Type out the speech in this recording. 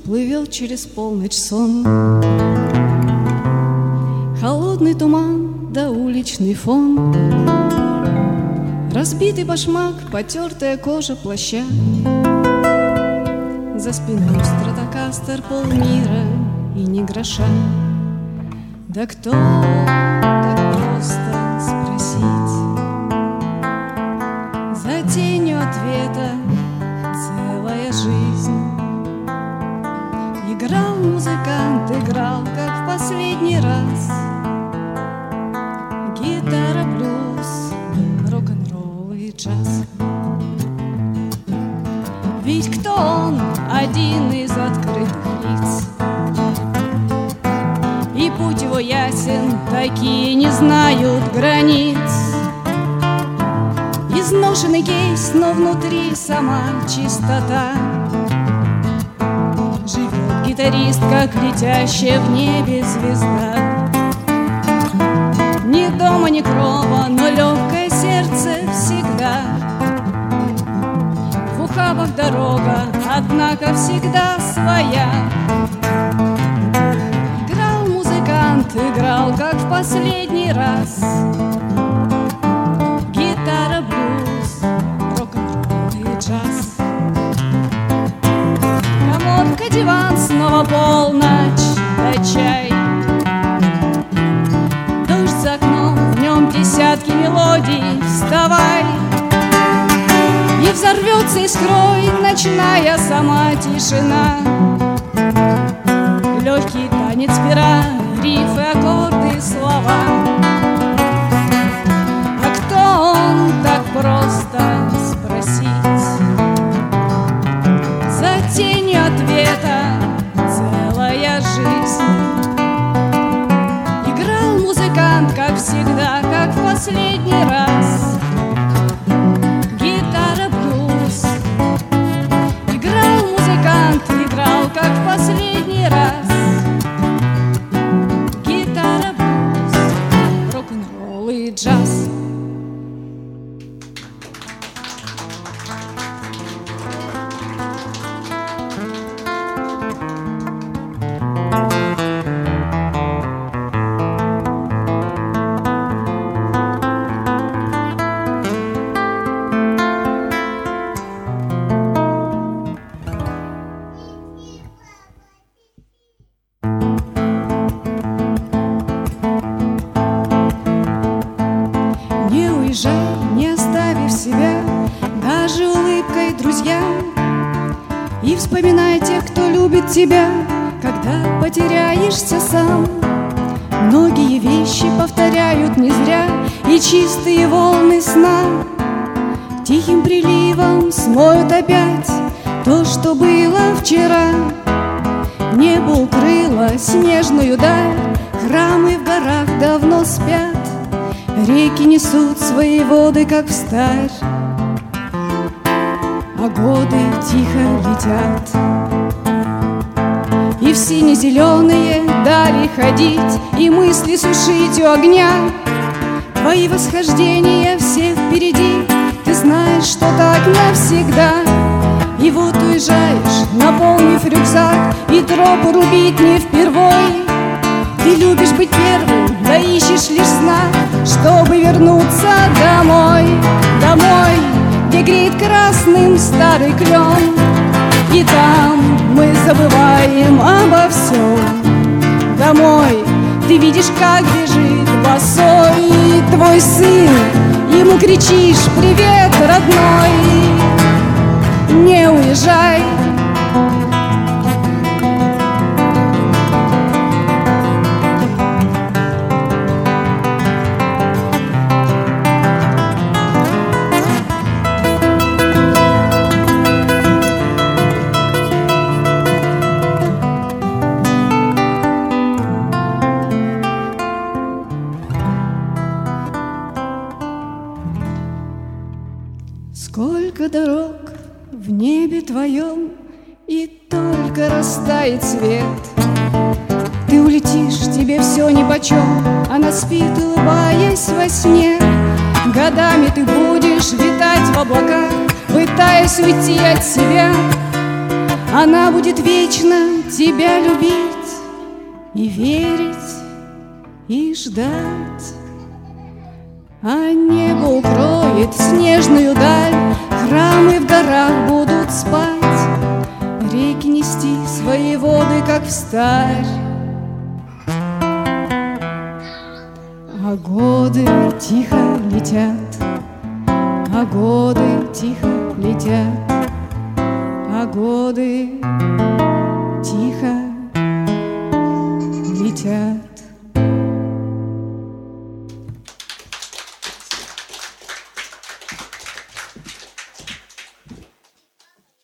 плывет через полночь сон. Холодный туман да уличный фон, разбитый башмак, потертая кожа плаща. За спиной стратокастер, полмира и ни гроша. Да кто так просто спросить? За тенью ответа целая жизнь. Играл музыкант, играл, как в последний раз. Гитара, блюз, рок-н-ролл и джаз. Ведь кто он, один из открытых лиц, и путь его ясен, такие не знают границ. Изношенный кейс, но внутри сама чистота. Живет гитарист, как летящая в небе звезда. Ни дома, ни крова, но легкое сердце всегда. В ухабах дорога, однако всегда своя. Играл музыкант, играл, как в последний раз. Гитара, блюз, рок-н-ролл и джаз. Комодка, диван, снова полночь, да чай. Дождь за окном, в нем десятки мелодий. Вставай! И взорвется искрой ночная сама тишина. Легкий танец пера, рифы, аккорды, слова. А кто он, так просто спросить? За тенью ответа целая жизнь. Играл музыкант, как всегда, как в последний раз. Гитара, блюз. Играл музыкант, играл, как в последний раз. Гитара, блюз, рок-н-ролл и джаз. Не уезжай, не оставив себя даже улыбкой друзьям. И вспоминай тех, кто любит тебя, когда потеряешься сам. Многие вещи повторяют не зря, и чистые волны сна тихим приливом смоют опять то, что было вчера. Небо укрыло снежную даль, храмы в горах давно спят. Реки несут свои воды, как встарь, а годы тихо летят. И в сине-зеленые дали ходить, и мысли сушить у огня. Твои восхождения все впереди, ты знаешь, что так навсегда. И вот уезжаешь, наполнив рюкзак, и тропы рубить не впервой. Ты любишь быть первым, да ищешь лишь сна, чтобы вернуться домой. Домой, где греет красным старый клен. И там мы забываем обо всем. Домой, ты видишь, как бежит босой твой сын. Ему кричишь: привет, родной. Не уезжай. Сколько дорог в небе твоем, и только растает свет. Ты улетишь, тебе все нипочем, она спит, улыбаясь во сне. Годами ты будешь витать в облаках, пытаясь уйти от себя. Она будет вечно тебя любить и верить, и ждать. А небо укроет снежную даль, храмы в горах будут спать, реки нести свои воды, как встарь. А годы тихо летят, а годы тихо летят, а годы